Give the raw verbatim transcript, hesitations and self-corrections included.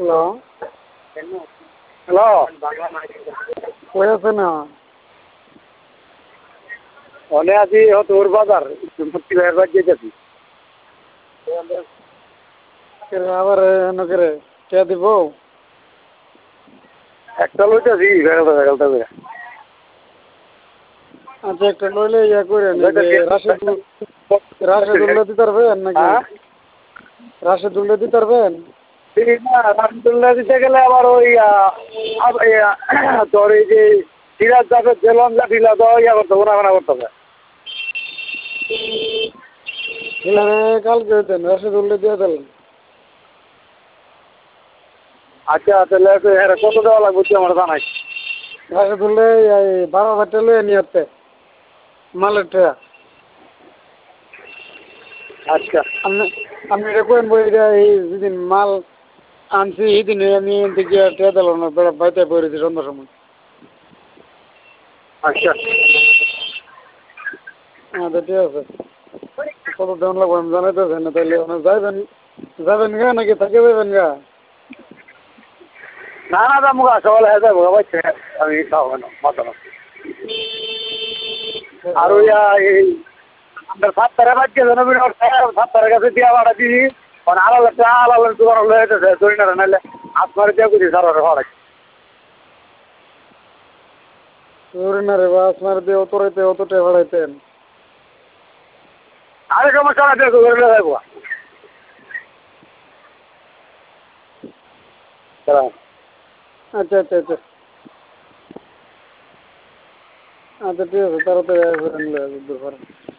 Hello hello কই আছেন? অনে আছি তোর বাজার মুক্তি ভাইয়ের বাড়ি যেতেছি। আবার নকরে কে দিব একটা লইতেছি বেগালটা বেগালটা করে। আচ্ছা একটা লইলে ইয়া করে রাশেদুল রাশেদুল্লাহ দিতে পারবেন নাকি? রাশেদুল্লাহ দিতে পারবেন? রাশেদুল্লাহ দিতে গেলে আবার ওই তোর এই যে সিরাজ যাবে জেলন যা ঢিলা দেওয়া ইয়া করতে গোনা করতে হবে। কালকে হইতেন রাশেদুল্লাহ দিয়ে দিলেন। আচ্ছা তাহলে হ্যাঁ কত দেওয়া লাগবে আমার জানাই। রাশেদুল্লাহ বারো হাজার টাকা লইয়া নিয়ে আসতে মালের টাকা। আচ্ছা আপনি আপনি এটা করেন বই এই যেদিন মাল আনছি এই দিনে আমি দিকে টেয়া দিল না বাইতে পড়েছি সন্ধ্যার সময়। আচ্ছা আচ্ছা ঠিক আছে কত দেওয়ান লাগবো আমি জানাইতেছেন না তাহলে যাইবেন যাবেন গা নাকি থাকে যাবেন গা? না না যাবো গা সকালে হয়ে যাবো আমি খাওয়া না মাথা আর ওই এই আমরা সাত তারা বাজছে সাত তারের কাছে দিয়া ভাড়া দিবি আলাদা আলাদা দোকান লয়েছে ধরি না নাহলে আপনার দিয়া বুঝি সার ভাড়া ধরি না রে বা আপনার দিয়ে অত রাইতে অতটাই ভাড়াইতেন আরে সমস্যা না দেখো ধরে যাবো। আচ্ছা আচ্ছা আচ্ছা আচ্ছা ঠিক আছে তাড়াতাড়ি আসবেন দুপুরে।